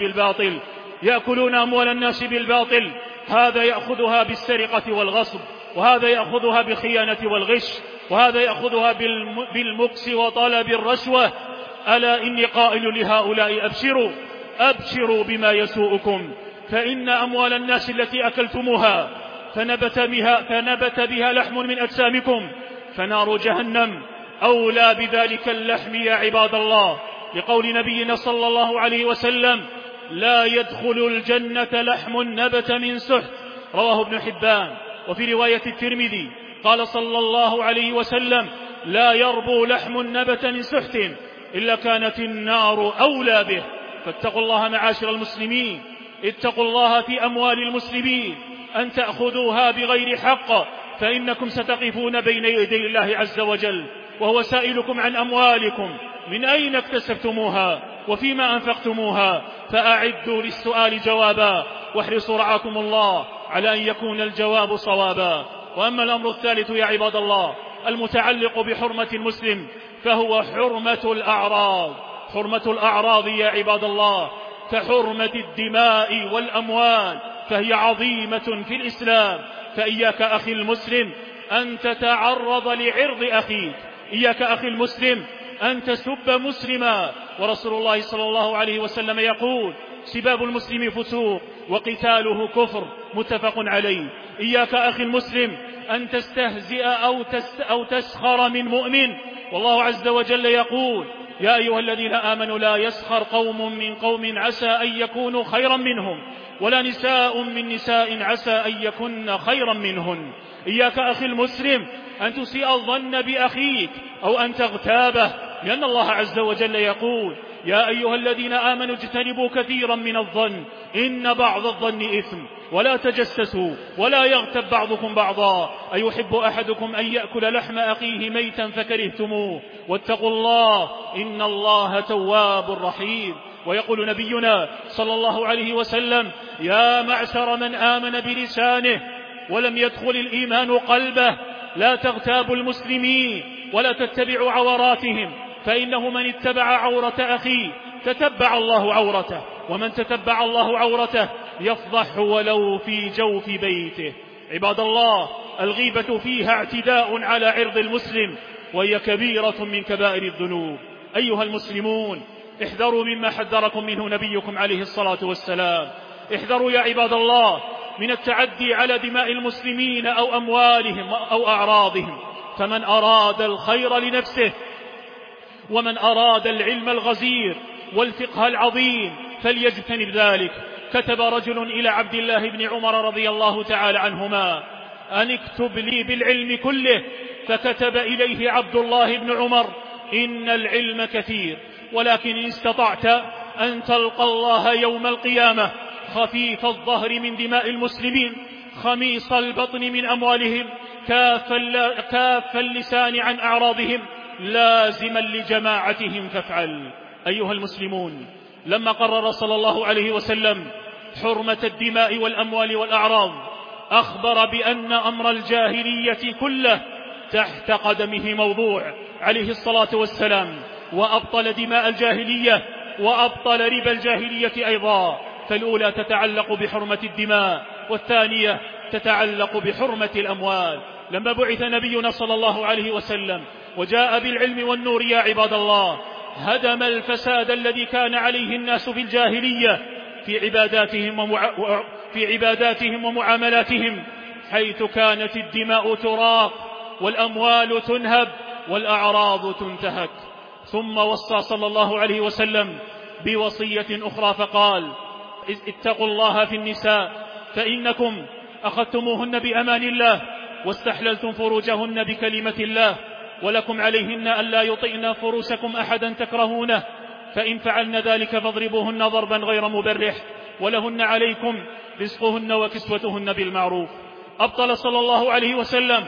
الناس بالباطل. هذا يأخذها بالسرقة والغصب، وهذا يأخذها بالخيانة والغش، وهذا يأخذها بالمكس وطلب الرشوة. ألا إني قائل لهؤلاء أبشروا بما يسوءكم، فإن أموال الناس التي أكلتموها فنبت بها لحم من أجسامكم، فنار جهنم أولى بذلك اللحم يا عباد الله. لقول نبينا صلى الله عليه وسلم: لا يدخل الجنة لحم نبت من سحت، رواه ابن حبان. وفي رواية الترمذي قال صلى الله عليه وسلم: لا يربو لحم نبت من سحت إلا كانت النار أولى به. فاتقوا الله معاشر المسلمين، اتقوا الله في أموال المسلمين أن تأخذوها بغير حق، فإنكم ستقفون بين يدي الله عز وجل وهو سائلكم عن أموالكم، من أين اكتسبتموها وفيما أنفقتموها، فأعدوا للسؤال جوابا، واحرصوا رعاكم الله على أن يكون الجواب صوابا. وأما الأمر الثالث يا عباد الله المتعلق بحرمة المسلم، فهو حرمة الأعراض يا عباد الله، كحرمة الدماء والأموال، فهي عظيمة في الإسلام. فإياك أخي المسلم أن تتعرض لعرض أخيك، إياك أخي المسلم أن تسب مسلما، ورسول الله صلى الله عليه وسلم يقول: سباب المسلم فسوق وقتاله كفر، متفق عليه. إياك أخي المسلم أن تستهزئ أو تسخر من مؤمن، والله عز وجل يقول: يا أيها الذين آمنوا لا يسخر قوم من قوم عسى أن يكونوا خيرا منهم، ولا نساء من نساء عسى أن يكن خيرا منهن. إياك أخي المسلم أن تسيء الظن بأخيك أو أن تغتابه، لأن الله عز وجل يقول: يا أيها الذين آمنوا اجتنبوا كثيرا من الظن إن بعض الظن إثم، ولا تجسسوا ولا يغتب بعضكم بعضا، أيحب أحدكم أن يأكل لحم أخيه ميتا فكرهتموه، واتقوا الله إن الله تواب رحيم. ويقول نبينا صلى الله عليه وسلم: يا معشر من آمن بلسانه ولم يدخل الإيمان قلبه، لا تغتابوا المسلمين ولا تتبعوا عوراتهم، فإنه من اتبع عورة أخيه تتبع الله عورته، ومن تتبع الله عورته يفضح ولو في جوف بيته. عباد الله، الغيبة فيها اعتداء على عرض المسلم، وهي كبيرة من كبائر الذنوب. أيها المسلمون، احذروا مما حذركم منه نبيكم عليه الصلاة والسلام. احذروا يا عباد الله من التعدي على دماء المسلمين أو أموالهم أو أعراضهم، فمن أراد الخير لنفسه ومن أراد العلم الغزير والفقه العظيم فليجتنب ذلك. كتب رجل إلى عبد الله بن عمر رضي الله تعالى عنهما: أن اكتب لي بالعلم كله، فكتب إليه عبد الله بن عمر: إن العلم كثير، ولكن إن استطعت أن تلقى الله يوم القيامة خفيف الظهر من دماء المسلمين، خميص البطن من أموالهم، كاف اللسان عن أعراضهم، لازما لجماعتهم فافعل. أيها المسلمون، لما قرر صلى الله عليه وسلم حرمة الدماء والأموال والأعراض، أخبر بأن أمر الجاهلية كله تحت قدمه موضوع عليه الصلاة والسلام، وأبطل دماء الجاهلية وأبطل ربا الجاهلية أيضا. فالأولى تتعلق بحرمة الدماء، والثانية تتعلق بحرمة الأموال. لما بعث نبينا صلى الله عليه وسلم وجاء بالعلم والنور يا عباد الله، هدم الفساد الذي كان عليه الناس في الجاهلية في عباداتهم ومعاملاتهم، حيث كانت الدماء تراق والأموال تنهب والأعراض تنتهك. ثم وصى صلى الله عليه وسلم بوصية أخرى فقال: اتقوا الله في النساء، فإنكم أخذتموهن بأمان الله واستحللتم فروجهن بكلمة الله، ولكم عليهن ألا يطئن فروشكم أحدا تكرهونه، فإن فعلن ذلك فاضربوهن ضربا غير مبرح، ولهن عليكم رزقهن وكسوتهن بالمعروف. أبطل صلى الله عليه وسلم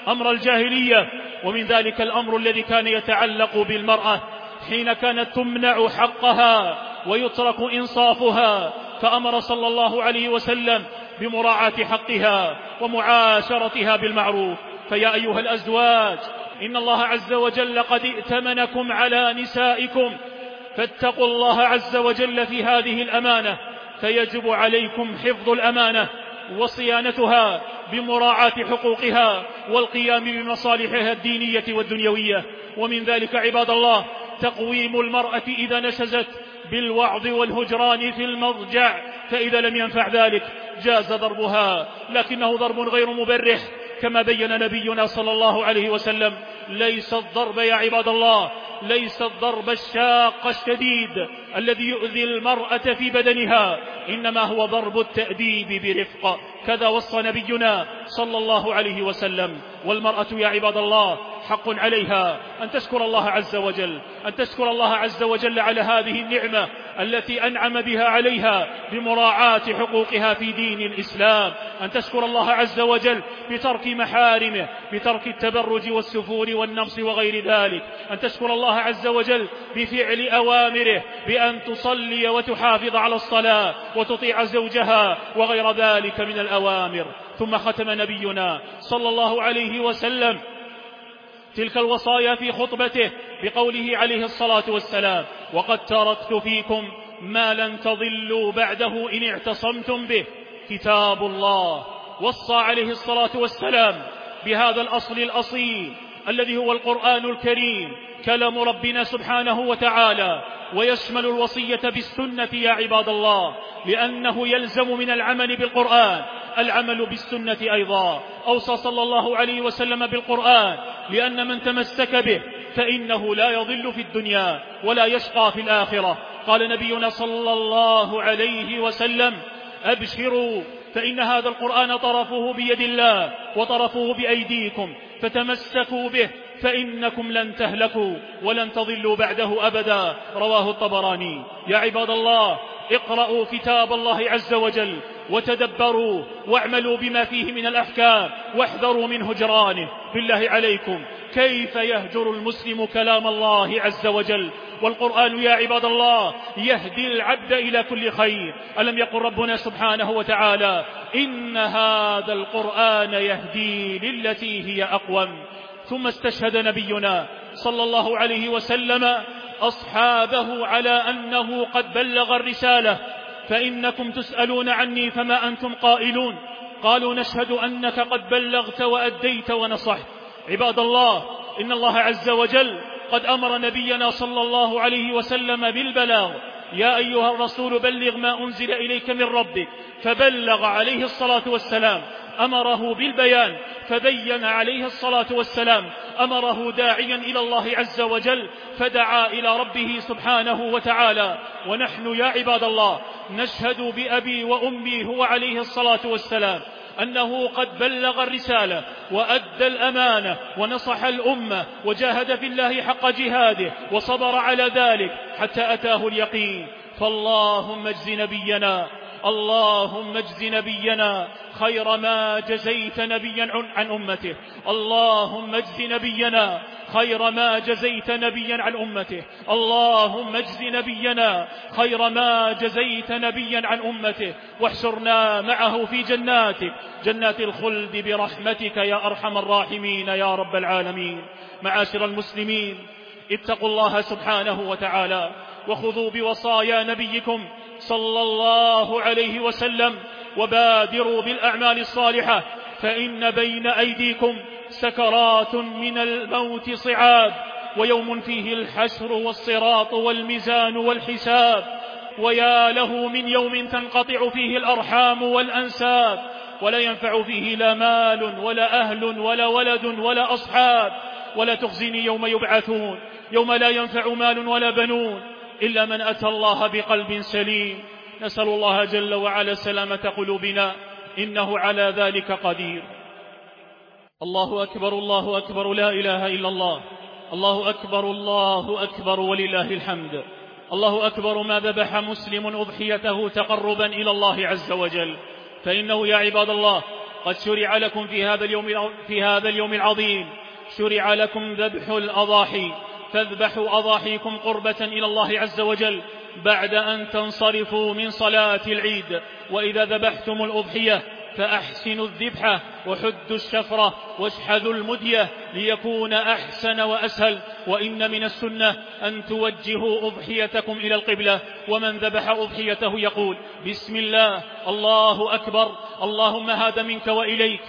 أمر الجاهلية. ومن ذلك الأمر الذي كان يتعلق بالمرأة حين كانت تمنع حقها ويترك إنصافها، فأمر صلى الله عليه وسلم بمراعاة حقها ومعاشرتها بالمعروف. فيا أيها الأزواج، إن الله عز وجل قد ائتمنكم على نسائكم، فاتقوا الله عز وجل في هذه الأمانة، فيجب عليكم حفظ الأمانة وصيانتها بمراعاة حقوقها والقيام بمصالحها الدينية والدنيوية. ومن ذلك عباد الله تقويم المرأة إذا نشزت بالوعظ والهجران في المضجع، فإذا لم ينفع ذلك جاز ضربها، لكنه ضرب غير مبرح، كما بين نبينا صلى الله عليه وسلم: ليس الضرب يا عباد الله، ليس الضرب الشاق الشديد الذي يؤذي المرأة في بدنها، إنما هو ضرب التأديب برفق. كذا وصى نبينا صلى الله عليه وسلم. والمرأة يا عباد الله حق عليها أن تشكر الله عز وجل، أن تشكر الله عز وجل على هذه النعمة التي أنعم بها عليها بمراعاة حقوقها في دين الإسلام، أن تشكر الله عز وجل بترك محارمه، بترك التبرج والسفور والنمص وغير ذلك، أن تشكر الله عز وجل بفعل أوامره، بأن تصلي وتحافظ على الصلاة وتطيع زوجها وغير ذلك من الأوامر. ثم ختم نبينا صلى الله عليه وسلم تلك الوصايا في خطبته بقوله عليه الصلاة والسلام: وقد تركت فيكم ما لن تضلوا بعده إن اعتصمتم به، كتاب الله. وصى عليه الصلاة والسلام بهذا الأصل الأصيل الذي هو القرآن الكريم، كلام ربنا سبحانه وتعالى، ويشمل الوصية بالسنة يا عباد الله، لأنه يلزم من العمل بالقرآن العمل بالسنة أيضا. أوصى صلى الله عليه وسلم بالقرآن لأن من تمسك به فإنه لا يضل في الدنيا ولا يشقى في الآخرة. قال نبينا صلى الله عليه وسلم: أبشروا فإن هذا القرآن طرفه بيد الله وطرفه بأيديكم، فتمسكوا به فإنكم لن تهلكوا ولن تضلوا بعده أبدا. رواه الطبراني. يا عباد الله، اقرأوا كتاب الله عز وجل وتدبروا واعملوا بما فيه من الأحكام واحذروا من هجرانه. بالله عليكم، كيف يهجر المسلم كلام الله عز وجل؟ والقرآن يا عباد الله يهدي العبد إلى كل خير. ألم يقل ربنا سبحانه وتعالى: إن هذا القرآن يهدي للتي هي أقوم. ثم استشهد نبينا صلى الله عليه وسلم أصحابه على أنه قد بلغ الرسالة: فإنكم تسألون عني فما أنتم قائلون؟ قالوا: نشهد أنك قد بلغت وأديت ونصحت. عباد الله، إن الله عز وجل قد أمر نبينا صلى الله عليه وسلم بالبلاغ: يا أيها الرسول بلغ ما أنزل إليك من ربك. فبلغ عليه الصلاة والسلام. أمره بالبيان فبين عليه الصلاة والسلام. أمره داعيا إلى الله عز وجل فدعا إلى ربه سبحانه وتعالى. ونحن يا عباد الله نشهد بأبي وأمي هو عليه الصلاة والسلام أنه قد بلغ الرسالة وأدى الأمانة ونصح الأمة وجاهد في الله حق جهاده وصبر على ذلك حتى أتاه اليقين. فاللهم اجز نبينا، اللهم اجز نبينا خير ما جزيت نبيا عن أمته. اللهم اجز نبينا خير ما جزيت نبيا عن أمته. اللهم اجز نبينا خير ما جزيت نبيا عن أمته، واحشرنا معه في جناتك، جنات الخلد برحمتك يا أرحم الراحمين يا رب العالمين. معاشر المسلمين، اتقوا الله سبحانه وتعالى وخذوا بوصايا نبيكم صلى الله عليه وسلم، وبادروا بالأعمال الصالحة، فإن بين أيديكم سكرات من الموت صعاب، ويوم فيه الحشر والصراط والميزان والحساب. ويا له من يوم تنقطع فيه الأرحام والأنساب، ولا ينفع فيه لا مال ولا أهل ولا ولد ولا أصحاب. ولا تخزني يوم يبعثون، يوم لا ينفع مال ولا بنون إلا من أتى الله بقلب سليم. نسأل الله جل وعلا سلامة قلوبنا، إنه على ذلك قدير. الله أكبر، الله أكبر، لا إله إلا الله. الله أكبر، الله أكبر، ولله الحمد. الله أكبر ما ذبح مسلم أضحيته تقربا إلى الله عز وجل، فإنه يا عباد الله قد شرع لكم في هذا اليوم العظيم شرع لكم ذبح الأضاحي، فاذبحوا أضاحيكم قربة إلى الله عز وجل بعد أن تنصرفوا من صلاة العيد. وإذا ذبحتم الأضحية فأحسنوا الذبحة وحدوا الشفرة واشحذوا المدية ليكون أحسن وأسهل. وإن من السنة أن توجهوا أضحيتكم إلى القبلة، ومن ذبح أضحيته يقول بسم الله الله أكبر، اللهم هذا منك وإليك،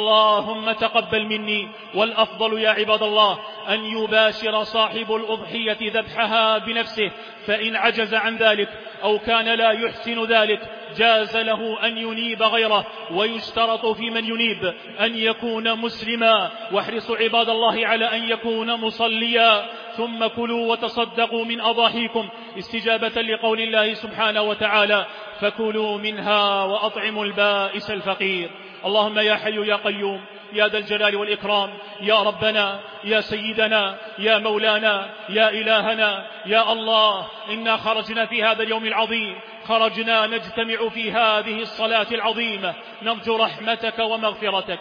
اللهم تقبل مني. والأفضل يا عباد الله أن يباشر صاحب الأضحية ذبحها بنفسه، فإن عجز عن ذلك أو كان لا يحسن ذلك جاز له أن ينيب غيره. ويشترط في من ينيب أن يكون مسلما، واحرصوا عباد الله على أن يكون مصليا. ثم كلوا وتصدقوا من أضاحيكم استجابة لقول الله سبحانه وتعالى فكلوا منها وأطعموا البائس الفقير. اللهم يا حي يا قيوم يا ذا الجلال والإكرام، يا ربنا يا سيدنا يا مولانا يا إلهنا يا الله، إنا خرجنا في هذا اليوم العظيم، خرجنا نجتمع في هذه الصلاة العظيمة نرجو رحمتك ومغفرتك.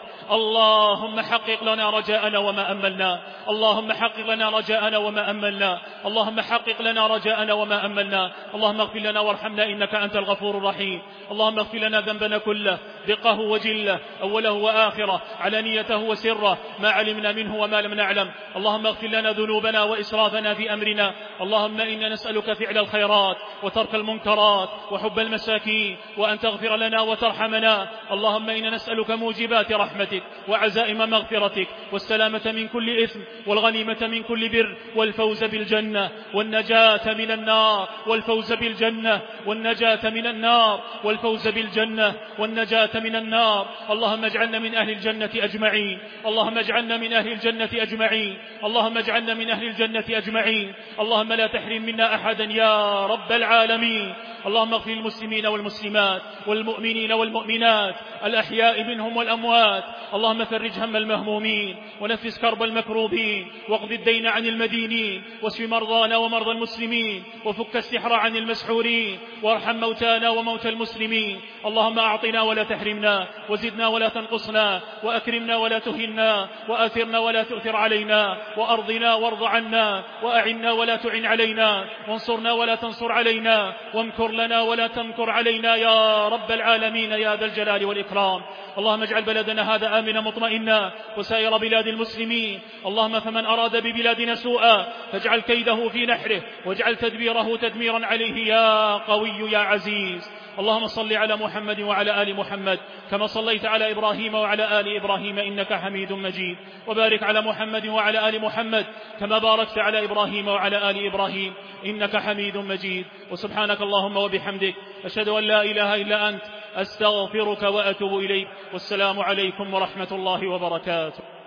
اللهم حقق لنا رجاءنا وما أملنا، اللهم حقق لنا رجاءنا وما أملنا، اللهم حقق لنا رجاءنا وما أملنا. اللهم اغفر لنا وارحمنا إنك أنت الغفور الرحيم. اللهم اغفر لنا ذنبنا كله دقه وجله أوله وآخره علانيته وسره، ما علمنا منه وما لم نعلم. اللهم اغفر لنا ذنوبنا وإسرافنا في أمرنا. اللهم إنا نسألك فعل الخيرات وترك المنكرات وحب المساكين، وأن تغفر لنا وترحمنا. اللهم إنا نسألك موجبات رحمتك وعزائم مغفرتك والسلامة من كل إثم والغنيمة من كل بر والفوز بالجنة والنجاة من النار والفوز بالجنة والنجاة من النار والفوز بالجنة والنجاة من النار. اللهم اجعلنا من أهل الجنة أجمعين، اللهم اجعلنا من أهل الجنة أجمعين، اللهم اجعلنا من أهل الجنة أجمعين. اللهم لا تحرم منا أحدا يا رب العالمين. اللهم اغفر للمسلمين والمسلمات والمؤمنين والمؤمنات الأحياء منهم والأموات. اللهم فرج هم المهمومين ونفس كرب المكروبين واقض الدين عن المدينين واشف مرضانا ومرضى المسلمين وفك السحر عن المسحورين وارحم موتانا وموتى المسلمين. اللهم أعطنا ولا تحرمنا، وزدنا ولا تنقصنا، وأكرمنا ولا تهنا، وآثرنا ولا تؤثر علينا، وأرضنا وارض عنا، وأعنا ولا تعن علينا، وانصرنا ولا تنصر علينا، وامكر لنا ولا تمكر علينا يا رب العالمين يا ذا الجلال والإكرام. اللهم اجعل بلدنا هذا آمنا مطمئنا وسائر بلاد المسلمين. اللهم فمن أراد ببلادنا سوءا فاجعل كيده في نحره واجعل تدبيره تدميرا عليه يا قوي يا عزيز. اللهم صل على محمد وعلى آل محمد كما صليت على إبراهيم وعلى آل إبراهيم إنك حميد مجيد، وبارك على محمد وعلى آل محمد كما باركت على إبراهيم وعلى آل إبراهيم إنك حميد مجيد. وسبحانك اللهم وبحمدك أشهد أن لا إله إلا أنت أستغفرك وأتوب إليك. والسلام عليكم ورحمة الله وبركاته.